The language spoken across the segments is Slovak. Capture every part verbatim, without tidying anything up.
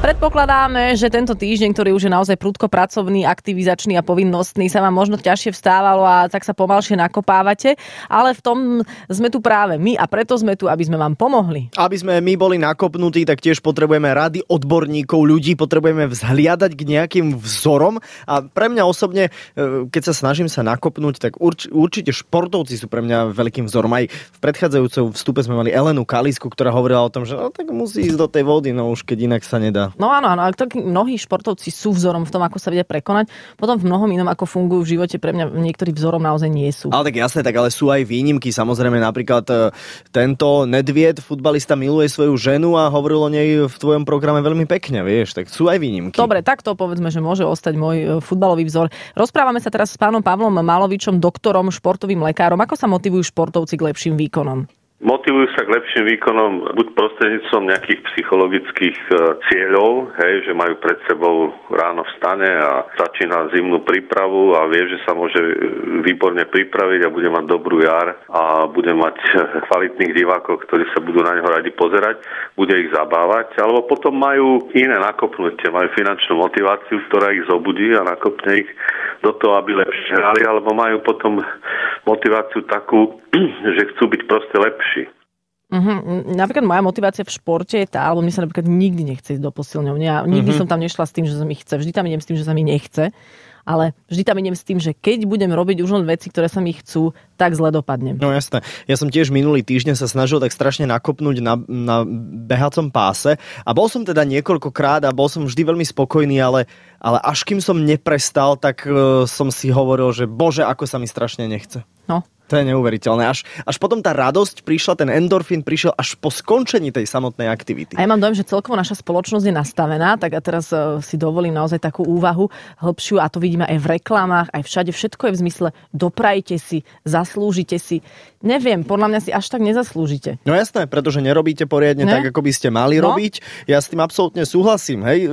Predpokladáme, že tento týždeň, ktorý už je naozaj prudko pracovný, aktivizačný a povinnostný, sa vám možno ťažšie vstávalo a tak sa pomalšie nakopávate, ale v tom sme tu práve my a preto sme tu, aby sme vám pomohli. Aby sme my boli nakopnutí, tak tiež potrebujeme rady odborníkov, ľudí, potrebujeme vzhliadať k nejakým vzorom a pre mňa osobne, keď sa snažím sa nakopnúť, tak urč, určite športovci sú pre mňa veľkým vzorom. Aj v predchádzajúcom vstupe sme mali Elenu Kalisku, ktorá hovorila o tom, že no, tak musí ísť do tej vody, no už keď inak sa nedá. No áno, áno, ale tak mnohí športovci sú vzorom v tom, ako sa vedia prekonať. Potom v mnohom inom, ako fungujú v živote, pre mňa niektorí vzorom naozaj nie sú. Ale tak jasné, tak ale sú aj výnimky. Samozrejme, napríklad tento Nedvied, futbalista, miluje svoju ženu a hovoril o nej v tvojom programe veľmi pekne, vieš, tak sú aj výnimky. Dobre, tak to povedzme, že môže ostať môj futbalový vzor. Rozprávame sa teraz s pánom Pavlom Malovičom, doktorom, športovým lekárom. Ako sa motivujú športovci k lepším výkonom? Motivujú sa k lepším výkonom buď prostredníctvom nejakých psychologických cieľov, hej, že majú pred sebou ráno vstane a začína zimnú prípravu a vie, že sa môže výborne pripraviť a bude mať dobrú jar a bude mať kvalitných divákov, ktorí sa budú na neho radi pozerať, bude ich zabávať, alebo potom majú iné nakopnutie, majú finančnú motiváciu, ktorá ich zobudí a nakopne ich do toho, aby lepšie hrali, alebo majú potom motiváciu takú, že chcú byť proste lepší. Uh-huh. Napríklad moja motivácia v športe je tá, alebo mne sa napríklad nikdy nechce ísť do posilňovne. Ja nikdy uh-huh. som tam nešla s tým, že sa mi chce. Vždy tam idem s tým, že sa mi nechce. Ale vždy tam idem s tým, že keď budem robiť už len veci, ktoré sa mi chcú, tak zle dopadnem. No jasné. Ja som tiež minulý týždeň sa snažil tak strašne nakopnúť na, na behacom páse a bol som teda niekoľkokrát a bol som vždy veľmi spokojný, ale, ale až kým som neprestal, tak uh, som si hovoril, že bože, ako sa mi strašne nechce. No. To je neuveriteľné. Až, až potom tá radosť prišla, ten endorfín prišiel až po skončení tej samotnej aktivity. A ja mám dojem, že celkovo naša spoločnosť je nastavená, tak a teraz uh, si dovolím naozaj takú úvahu hĺbšiu a to vidíme aj v reklamách, aj všade. Všetko je v zmysle doprajte si, zaslúžite si. Neviem, podľa mňa si až tak nezaslúžite. No jasné, pretože nerobíte poriadne ne? tak, ako by ste mali no? robiť. Ja s tým absolútne súhlasím. Hej?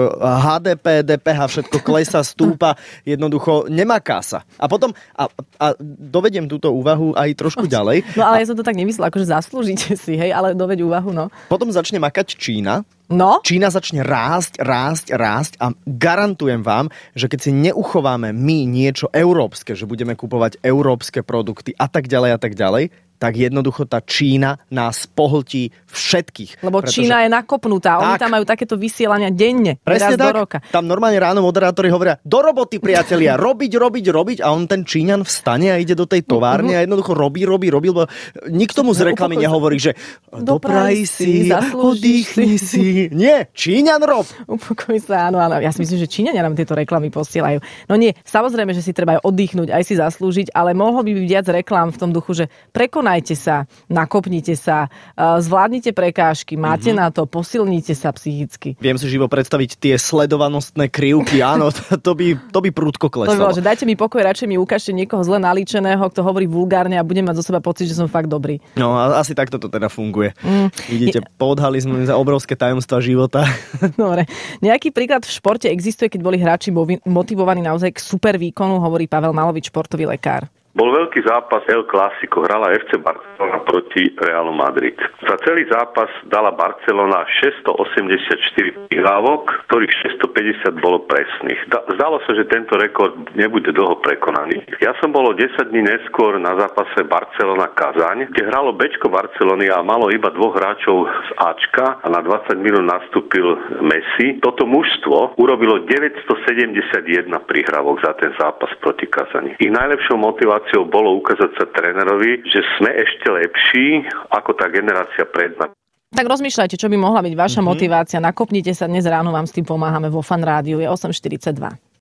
há dé pé, dé pé há, všetko klesá, stúpa, jednoducho nemaká sa. A potom, a, a dovediem túto úvahu aj trošku ďalej. No ale ja som to tak nemyslela, akože zaslúžite si, hej, ale doveď úvahu, no. Potom začne makať Čína. No? Čína začne rásť, rásť, rásť a garantujem vám, že keď si neuchováme my niečo európske, že budeme kupovať európske produkty a tak ďalej a tak ďalej, tak jednoducho tá Čína nás pohltí všetkých. Lebo pretože... Čína je nakopnutá. Oni tak, tam majú takéto vysielania denne. Presne tak. Do roka. Tam normálne ráno moderátori hovoria, do roboty, priatelia, robiť, robiť, robiť a on ten Číňan vstane a ide do tej továrne a jednoducho robí, robí, robí, lebo nikto mu z reklamy nehovorí, že dopraj si, oddychni si. Nie, Číňan rob. Upokoj sa, áno, áno. Ja si myslím, že Číňania nám tieto reklamy posielajú. No nie, samozrejme, že si treba aj oddychnúť, aj si zaslúžiť, ale mohlo by byť viac reklám v tom duchu, že prekonajte sa, nakopnite sa, zvládnite prekážky, máte mm-hmm. na to, posilnite sa psychicky. Viem si živo predstaviť tie sledovanostné krivky, áno, to by, to by prudko klesalo. To by bolo, že dajte mi pokoj, radšej mi ukážte niekoho zle nalíčeného, kto hovorí vulgárne a budem mať zo seba pocit, že som fakt dobrý. No a asi takto to teda funguje. Mm. Vidíte, Je... poodhali sme za obrovské tajomstvá života. Dobre. Nejaký príklad v športe existuje, keď boli hráči motivovaní naozaj k super výkonu, hovorí Pavel Malovič, športový lekár. Bol veľký zápas El Clásico, hrala ef cé Barcelona proti Realu Madrid. Za celý zápas dala Barcelona šesťstoosemdesiatštyri prihrávok, ktorých šesťstopäťdesiat bolo presných. Zdalo sa, že tento rekord nebude dlho prekonaný. Ja som bol o desať dní neskôr na zápase Barcelona-Kazaň, kde hralo Bčko Barcelony a malo iba dvoch hráčov z Ačka a na dvadsať minút nastúpil Messi. Toto mužstvo urobilo deväťstosedemdesiatjeden prihrávok za ten zápas proti Kazani. Ich najlepšou motiváciou bolo ukázať sa trénerovi, že sme ešte lepší ako tá generácia pred nami. Tak rozmýšľajte, čo by mohla byť vaša mm-hmm. motivácia. Nakopnite sa, dnes ráno vám s tým pomáhame vo Fan Rádiu. Je osem štyridsaťdva.